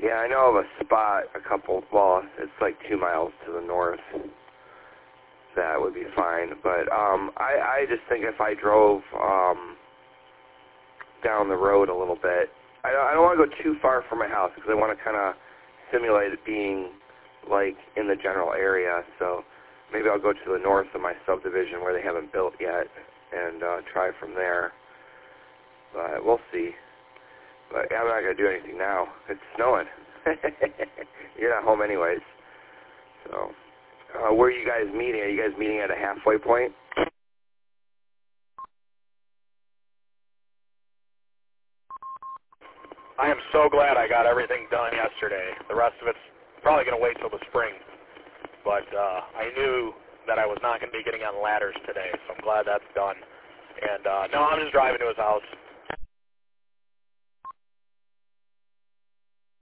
Yeah, I know of a spot, well, it's like 2 miles to the north. That would be fine. But I just think if I drove down the road a little bit, I don't want to go too far from my house because I want to kind of simulate it being like in the general area. So maybe I'll go to the north of my subdivision where they haven't built yet and try from there. But we'll see. But I'm not going to do anything now. It's snowing. You're not home anyways. So where are you guys meeting? Are you guys meeting at a halfway point? I am so glad I got everything done yesterday. The rest of it's probably going to wait till the spring. But I knew that I was not going to be getting on ladders today, so I'm glad that's done. And no, I'm just driving to his house.